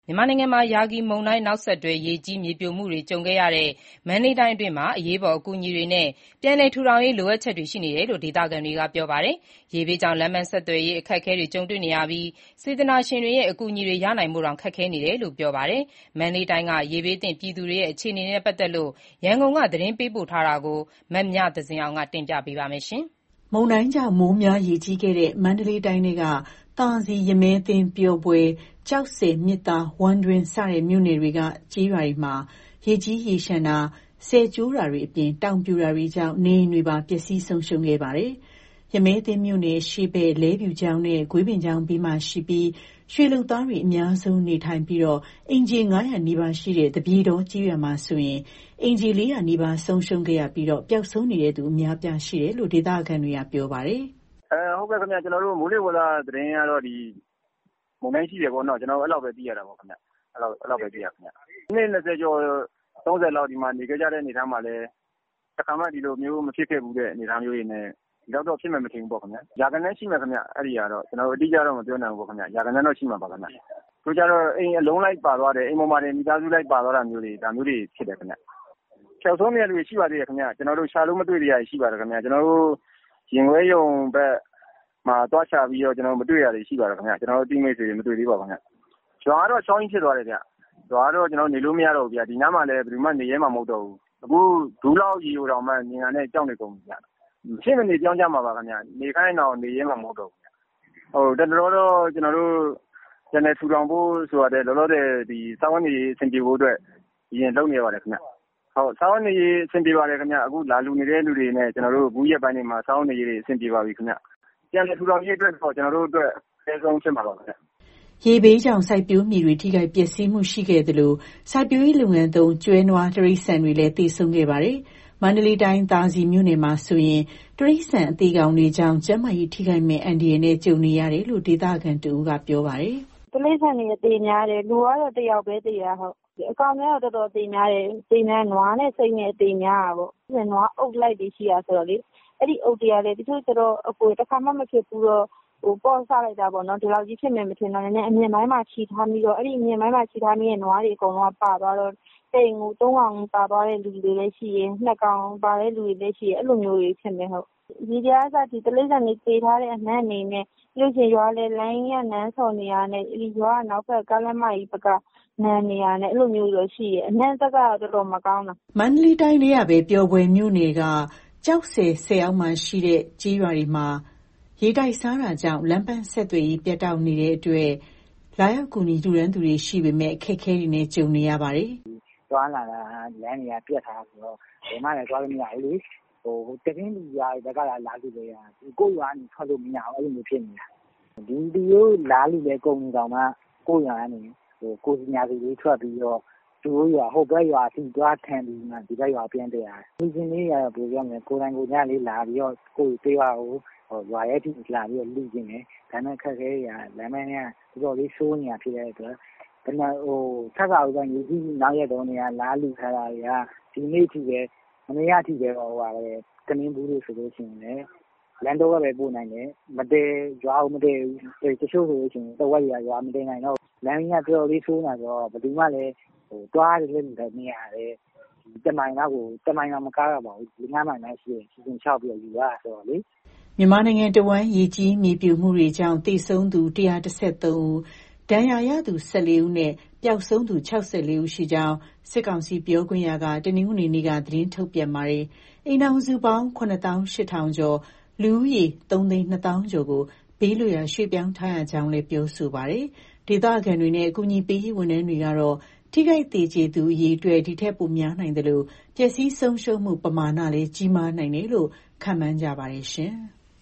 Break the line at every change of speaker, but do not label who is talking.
မြန်မာနိုင်ငံမှာ ယာဂီမုန်တိုင်းနောက်ဆက်တွဲ ရေကြီးမြေပြိုမှုတွေ ကြုံခဲ့ရတဲ့ မန္တလေးတိုင်းအတွင်းမှာ အရေးပေါ် အကူအညီတွေနဲ့ ပြန်လည်ထူထောင်ရေး လိုအပ်ချက်တွေ ရှိနေတယ်လို့ ဒေသခံတွေက ပြောပါတယ်။ ရေဘေးကြောင့် လမ်းပန်းဆက်သွယ်ရေး အခက်အခဲတွေ ကြုံတွေ့နေရပြီး စေတနာရှင်တွေရဲ့ အကူအညီတွေ ရနိုင်ဖို့တောင် ခက်ခဲနေတယ်လို့ ပြောပါတယ်။ မန္တလေးတိုင်းက ရေဘေးသင့်ပြည်သူတွေရဲ့ အခြေအနေနဲ့ ပတ်သက်လို့ ရန်ကုန်က သတင်းပေးပို့ထားတာကို မမြသဇင်အောင်က တင်ပြပေးထားပါတယ်
။ မုန်တိုင်းကြောင့် မိုးများရေကြီးခဲ့တဲ့ မန္တလေးတိုင်းထဲက သာစည်၊ ရမည်းသင်း၊ ပျော်ဘွယ်၊ ကျောက်ဆည်၊ မြစ်သား၊ ဝမ်းတွင်း စတဲ့မြို့နယ်တွေက ကျေးရွာတွေမှာ ရေကြီးရေလျှံတာ၊ ဆည်ကျိုးတာတွေအပြင် တောင်ပြိုတာတွေကြောင့် နေအိမ်တွေပါ ပျက်စီးဆုံးရှုံးခဲ့ပါတယ်။ ရမည်းသင်းမြို့နယ် အရှေ့ဘက် လဲဖြူချောင်းနဲ့ ဂွေးပင်ချောင်းဘေးမှာရှိပြီး ရွှေလုပ်သားတွေ အများဆုံးနေထိုင်ပြီး အိမ်ခြေ ၅၀၀ နီးပါးရှိတဲ့ သပြေတောကျေးရွာမှာဆိုရင် အိမ်ခြေ ၄၀၀ နီးပါး ဆုံးရှုံးခဲ့ရပြီး ပျောက်ဆုံးနေတဲ့သူ အများအပြားရှိတယ်လို့ ဒေသခံတွေက ပြောပါတယ်
။ “ဟုတ်ကဲ့ခင်ဗျ။ မိုးလေဝသသတင်းကတော့ မုန်တိုင်းရှိတယ်ပေါ့နော်။ အဲ့လောက်ပဲသိရတာပေါ့ခင်ဗျ။ အဲ့လောက်ပဲသိရတယ်ခင်ဗျ။ အနှစ် 20 ကျော် 30 လောက် ဒီမှာနေခဲ့ကြတဲ့ အနေအထားမှာလည်း တခါမှဒီလိုမျိုး မဖြစ်ခဲ့ဖူးတဲ့ အနေအထားမျိုးတွေနဲ့ ဒီလောက်တော့ ဖြစ်မယ်မထင်ဘူးပေါ့ခင်ဗျ။ ရာဂဏန်းရှိမယ်ခင်ဗျ။ အဲ့ဒီဟာတော့ အတိအကျတော့ မပြောနိုင်ဘူးပေါ့ခင်ဗျ။ ရာဂဏန်းတော့ ရှိမှာပါခင်ဗျ။ တချို့ကျတော့ အိမ်အလုံးလိုက်ပါသွားတယ်။ အိမ်ပေါ်မှာတင် မိသားစုလိုက်ပါသွားတာမျိုးတွေ ဒါမျိုးတွေဖြစ်တယ်ခင်ဗျ။ ပျောက်ဆုံးနေတဲ့သူတွေ ရှိပါသေးတယ်ခင်ဗျ။ ရှာလို့မတွေ့သေးတာတွေ ရှိပါတယ်ခင်ဗျ။ ရင်ခွဲရုံဘက်မှာ သွားရှာပြီးတော့ မတွေ့တာတွေ ရှိပါတယ်ခင်ဗျ။ အသိမိတ်ဆွေတွေ မတွေ့သေးပါဘူးခင်ဗျ။ ရွာကတော့ ချောင်းကြီးဖြစ်သွားတယ်ဗျ။ ရွာကတော့ နေလို့မရတော့ဘူးဗျ။ ဒီနားမှာလည်း ဘယ်သူမှ နေရဲမှာမဟုတ်တော့ဘူး။ အခု ဒူးလောက်ရေကိုတောင်မှ မြင်တာနဲ့ ကြောက်နေကုန်ပြီဗျ။ မဖြစ်မနေပြောင်းကြမှာပါခင်ဗျ။ နေခိုင်းရင်တောင် နေရဲမှာမဟုတ်တော့ဘူး။ လတ်တလောတော့ ပြန်လည်ထူထောင်ဖို့ဆိုတာထက် လောလောဆယ် စားဝတ်နေရေး အဆင်ပြေဖို့အတွက် အရင်လုပ်နေရပါတယ်ခင်ဗျ။ စားဝတ်နေရေး အဆင်ပြေပါတယ်ခင်ဗျ။ အခုလာလှူနေတဲ့လူတွေနဲ့ အခုရက်ပိုင်းတွေမှာ စားဝတ်နေရေးတွေ အဆင်ပြေပါပြီခင်ဗျ။ ပြန်လည်ထူထောင်ရေးအတွက်တော့ ကျနော်တို့အတွက် အနည်းဆုံးဖြစ်မှာပါခင်ဗျ။ ”
ရေဘေးကြောင့် စိုက်ပျိုးမြေတွေ ထိခိုက်ပျက်စီးမှုရှိခဲ့သလို စိုက်ပျိုးရေးလုပ်ငန်းသုံး ကျွဲနွား တိရစ္ဆာန်တွေလည်း သေဆုံးခဲ့ပါတယ်။ မန္တလေးတိုင်း သာစည်မြို့နယ်မှာဆိုရင် တိရစ္ဆာန်အသေကောင်တွေကြောင့် ကျန်းမာရေးထိခိုက်မယ့် အန္တရာယ်နဲ့ ကြုံနေရတယ်လို့ ဒေသခံတဦးက ပြောပါတယ်
။ “တိရစ္ဆာန်တွေ အသေများတယ်။ လူကတော့ တယောက်ပဲသေတာ။ အကောင်တွေကတော့ တော်တော်အသေများတယ်။ နွားနဲ့ ဆိတ်နဲ့ အသေများတာပေါ့။ နွားအုပ်လိုက်တွေ ရှိတာဆိုတော့လေ။ အဲ့ဒီအုပ်တွေကလည်း တချို့ကျတော့ တခါမှမဖြစ်ဖူးတော့ ပေါ့ဆလိုက်တာပေါ့နော်။ ဒီလောက်ကြီးဖြစ်မယ်မထင်တော့ အမြင့်ပိုင်းမှာ ချည်ထားမိတော့ အဲ့ဒီအမြင့်ပိုင်းမှာ ချည်ထားမိတဲ့ နွားတွေ အကုန်လုံးက ပါသွားတော့ တအိမ်ကို 3 ကောင်ပါသွားတဲ့ လူတွေလည်းရှိတယ်။ 2 ကောင်ပါတဲ့လူတွေလည်းရှိတယ်။ အဲ့လိုမျိုးတွေဖြစ်မယ်။ ရေထဲကစ တိရစ္ဆာန်တွေ သေထားတဲ့အနံ့တွေနဲ့ ပြီးရင် ရွာလယ်လိုင်းကြီးက နန်းဆော်နေတာနဲ့ ရွာအနောက်ဘက် ကားလမ်းမကြီးဘက်က နံနေတာနဲ့ အဲ့လိုမျိုးတွေတော့ရှိတယ်။ အနံ့စက်ကတော့ တော်တော်မကောင်းတာ။
” မန္တလေးတိုင်းထဲကပဲ ပျော်ဘွယ်မြို့နယ်က ကျောက်ဆည်ဆည်အောက်မှာရှိတဲ့ ကျေးရွာတွေမှာ ရေတိုက်စားတာကြောင့် လမ်းပန်းဆက်သွယ်ရေး ပြတ်တောက်နေတဲ့အတွက် လာရောက်ကူညီလှူဒါန်းသူတွေရှိပေမယ့် အခက်အခဲတွေနဲ့ ကြုံနေရပါတယ်
။ “သွားလာတာလမ်းတွေက ပြတ်ထားတာဆိုတော့ ဘယ်မှလည်းသွားလို့မရဘူးလေ။ တခြားရွာတွေဘက်ကသာ လာလှူတယ်။ ကိုယ့်ရွာကနေ ထွက်လို့မရဘူး။ အဲ့လိုမျိုးဖြစ်နေတာ။ သူတို့လာလှူတဲ့ ကုမ္ပဏီတောင်မှ ကိုယ့်ရွာကနေ ကိုယ်စီညာစီလေးထွက်ပြီးတော့ သူတို့ရွာ ဟိုဘက်ရွာအထိ သွားခံပြီးမှ ဒီဘက်ရွာကို ပြန်တက်ရတယ်။ အလှူရှင်လေးတွေကတော့ ကိုယ်တိုင်ကိုယ်ကျလာပြီးတော့ ကိုယ့်ကျေးရွာကို ရွာထဲအထိလာပြီးတော့ လှူချင်တယ်။ ဒါပေမယ့် အခက်အခဲတွေက လမ်းပိုင်းက တော်တော်လေးဆိုးနေတာဖြစ်တဲ့အတွက် ထပ်ခါထပ်ခါ ရေကြီးပြီး နောက်ရက်တုန်းက လာလှူထားတာတွေက ဒီနေ့အထိပဲ မနေ့ကအထိပဲ ထမင်းဗူးတွေဆိုလို့ရှိရင်လည်း လမ်းတဝက်ပဲပို့နိုင်တယ်။ ရွာကိုမတည့်ဘူး။ တချို့ဆိုလို့ရှိရင် တဝက်တွေက ရွာမတည့်နိုင်တော့ဘူး။ လမ်းကြီးက တော်တော်လေးဆိုးနေတာဆိုတော့ ဘယ်သူမှလည်း သွားလှူလို့လည်းမရဘူး။ 1 မိုင်တောင်မကားတော့ပါဘူး။ 4-5 မိုင်ပဲရှိတယ်။ ခြေကျင်လျှောက်ပြီးလှူရတာဆိုတော့လေ။
” မြန်မာနိုင်ငံတဝန်း ရေကြီးမြေပြိုမှုတွေကြောင့် သေဆုံးသူ ၁၁၃ ဦး၊ ဒဏ်ရာရသူ 14 ဦးနဲ့ ပျောက်ဆုံးသူ 64 ဦးရှိကြောင်း စစ်ကောင်စီပြောခွင့်ရက တနင်္ဂနွေနေ့က သတင်းထုတ်ပြန်ပါတယ်။ အိမ်ထောင်စုပေါင်း ၇၈,၀၀၀ ကျော်၊ လူဦးရေ ၃၂၀,၀၀၀ ကျော်ကို ဘေးလွတ်ရာ ရွှေ့ပြောင်းထားရကြောင်းလည်း ပြောဆိုပါတယ်။ ဒေသခံတွေနဲ့ အကူအညီပေးရေး ဝန်ထမ်းတွေကတော့ ထိခိုက်သေကျေသူ အရေအတွက် ဒီထက်ပိုများနိုင်သလို ပျက်စီးဆုံးရှုံးမှု ပမာဏလည်း ကြီးမားနိုင်တယ်လို့ ခန့်မှန်းကြပါတယ်။